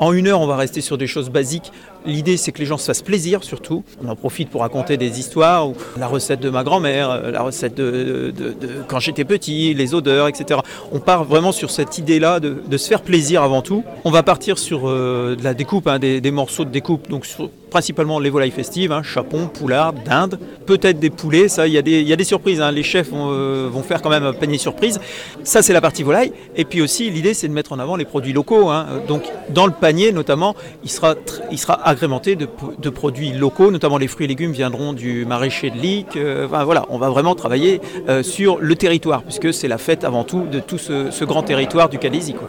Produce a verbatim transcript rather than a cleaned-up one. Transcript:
En une heure, on va rester sur des choses basiques. L'idée, c'est que les gens se fassent plaisir, surtout. On en profite pour raconter des histoires, ou la recette de ma grand-mère, la recette de, de, de quand j'étais petit, les odeurs, et cetera. On part vraiment sur cette idée-là de, de se faire plaisir avant tout. On va partir sur euh, de la découpe, hein, des, des morceaux de découpe, donc sur, principalement les volailles festives, hein, chapon, poulard, dinde, peut-être des poulets. Ça, il y a des, il y a des surprises. Hein. Les chefs vont, euh, vont faire quand même un panier surprise. Ça, c'est la partie volaille. Et puis aussi, l'idée, c'est de mettre en avant les produits locaux. Hein. Donc, dans le panier, notamment, il sera, il sera agrémenté de, de produits locaux, notamment les fruits et légumes viendront du maraîcher de Lic. Euh, enfin, voilà, on va vraiment travailler euh, sur le territoire, puisque c'est la fête avant tout de tout ce, ce grand territoire du Calaisis, quoi.